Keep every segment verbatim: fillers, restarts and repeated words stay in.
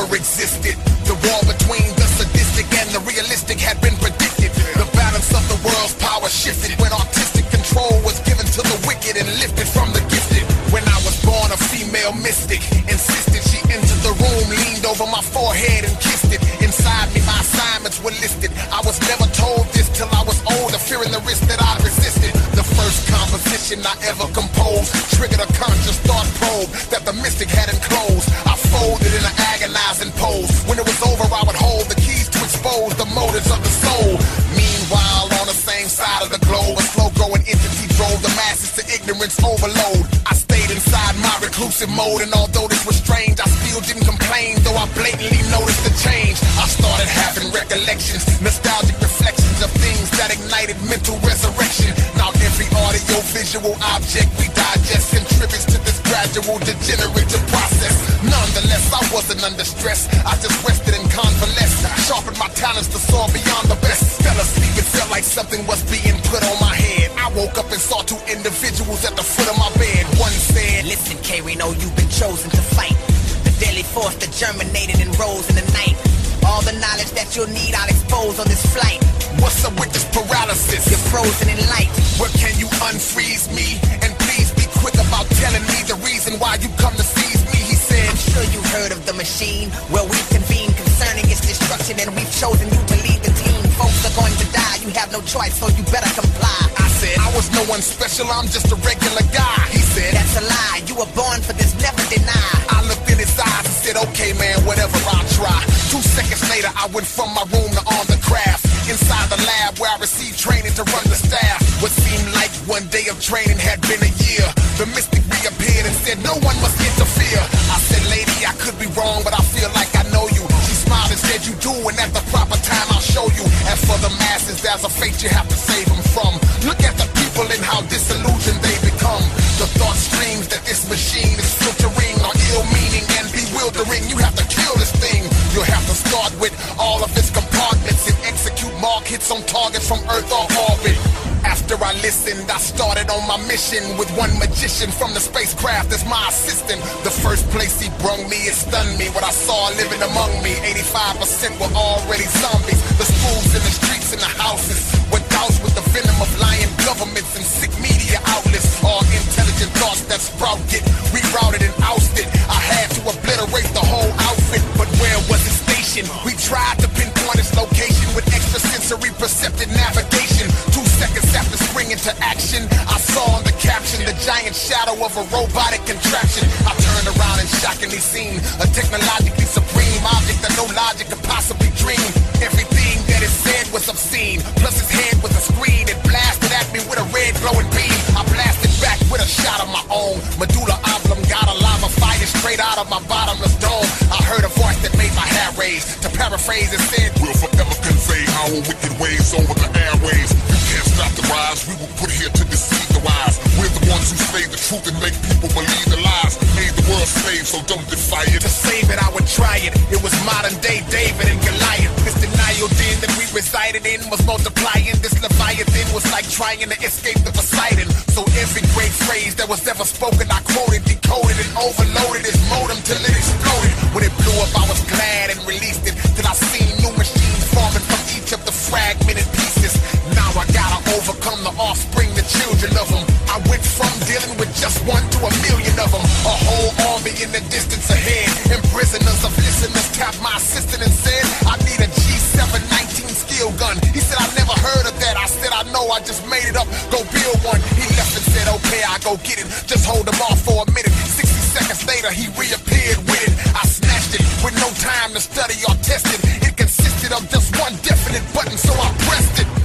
never existed. The war between the sadistic and the realistic had been predicted. The balance of the world's power shifted when artistic control was given to the wicked and lifted from the gifted. When I was born a female mystic, insisted she entered the room, leaned over my forehead and kissed it. Inside me my assignments were listed. I was never told this till I was older, fearing the risk that I resisted. The first composition I ever composed triggered a conscious thought probe that the mystic had enclosed. I folded in an agonizing pose. When it was over I would hold the keys to expose the motives of the soul. Meanwhile on the same side of the globe, a slow-growing entity drove the masses to ignorance overload. I stayed inside my reclusive mode, and although this was strange, I still didn't complain, though I blatantly noticed the change. I started having recollections, nostalgic reflections of things that ignited mental resurrection. Now every audio-visual object we digest contributes to this gradual degenerative process. Nonetheless, I wasn't under stress. I just rested and convalesced, sharpened my talents to soar beyond the best. Fell asleep, it felt like something was being put on my head. I woke up and saw two individuals at the foot of my bed. One said, "Listen, K, we know you've been chosen to fight the deadly force that germinated and rose in the night. All the knowledge that you'll need I'll expose on this flight. What's up with this paralysis? You're frozen in light. Where can you unfreeze me? And please be quick about telling me the reason why you come to seize me." He said, "I'm sure you heard of the machine, where we've convened concerning its destruction, and we've chosen you to lead the team. Folks are going to die, you have no choice, so you better comply." I said, "I was no one special, I'm just a regular guy." He said, "That's a lie, you were born for this, never deny." I looked in his eyes and said, "Okay man, whatever, I'll try." Two seconds later I went from my room to on the craft, inside the lab where I received training to run the staff. What seemed like one day of training had been a year. The mystic reappeared and said, "No one must interfere." I said, "Lady, I could be wrong, but I feel like I know you." She smiled and said, "You do, and at the proper time I'll show you. As for the masses, there's a fate you have to save them from. Look at the people and how disillusioned they become. The thought streams that this machine is filtering are ill-meaning and bewildering. You have to kill this thing. You'll have to start with all of its compartments and execute mark hits on targets from Earth or orbit." After I listened, I started on my mission with one magician from the spacecraft as my assistant. The first place he brung me, it stunned me what I saw living among me. eighty-five percent were already zombies. The schools and the streets and the houses were doused with the venom of lying governments and sick media outlets. All intelligent thoughts that sprout get rerouted and ousted. I had to obliterate the whole outfit, but where was it stationed? We tried to pinpoint its location with extrasensory perceptive navigation. Two seconds after springing to action, I saw on the caption the giant shadow of a robotic contraption. I turned around and shockingly seen a technologically supreme object that no logic could possibly dream. Everything that it said was obscene, plus its head was a screen. It blasted at me with a red glowing beam. I blasted back with a shot of my own. Medulla oblongata lava fighting straight out of my bottomless dome. I heard a voice that made my hair raise. To paraphrase, it said, "We'll forever convey our wicked ways over the airwaves. You can't stop the rise, we were put here to deceive the wise. We're the ones who say the truth and make people believe the lies. Made the world slave, so don't defy it." To save it, I would try it. It was modern day David and Goliath. This denial den that we resided in was multiplying. This Leviathan was like trying to escape the Poseidon. So every great phrase that was ever spoken, I quoted, decoded, and overloaded his modem till it exploded. When it blew up, I was glad and released it. Till I seen new machines forming from each of the fragmented pieces. Now I gotta overcome the offspring, the children of them. I went from dealing with just one to a million of them. A whole army in the distance ahead. And prisoners of listeners tapped my assistant and said, "I need a G seven nineteen skill gun." He said, "I never heard of that." I said, "I know, I just made it up. Go build one." He left and said, "Okay, I go get it. Just hold him off for a minute." sixty seconds later, he reappeared with it. I snatched it with no time to study or test it. It consisted of just one definite button, so I pressed it.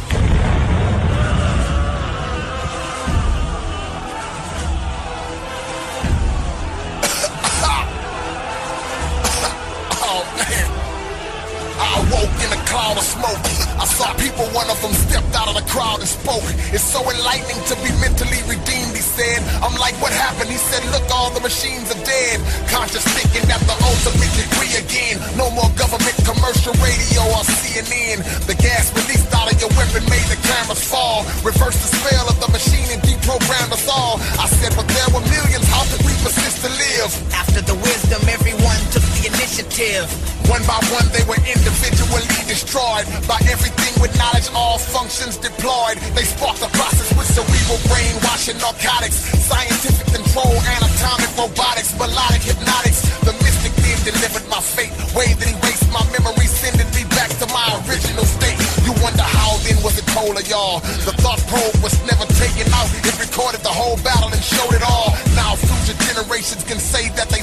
Oh man, I awoke in a cloud of smoke. I saw people, one of them stepped out of the crowd and spoke. "It's so enlightening to be mentally redeemed," he said. I'm like, "What happened?" He said, "Look, all the machines are dead." Conscious thinking that the ultimate degree again. No more government, commercial radio, or C N N. The gas released out of your weapon made the cameras fall. Reverse the spell of the machine and deprogrammed us all. I said, "But there were millions, how could we persist to live?" After the wisdom, everyone took the initiative. initiative. One by one they were individually destroyed. By everything with knowledge, all functions deployed. They sparked the process with cerebral brainwashing, narcotics, scientific control, anatomic robotics, melodic hypnotics. The mystic then delivered my fate. Way that erased my memory, sending me back to my original state. You wonder how then was it told of y'all? The thought probe was never taken out. It recorded the whole battle and showed it all. Now future generations can say that they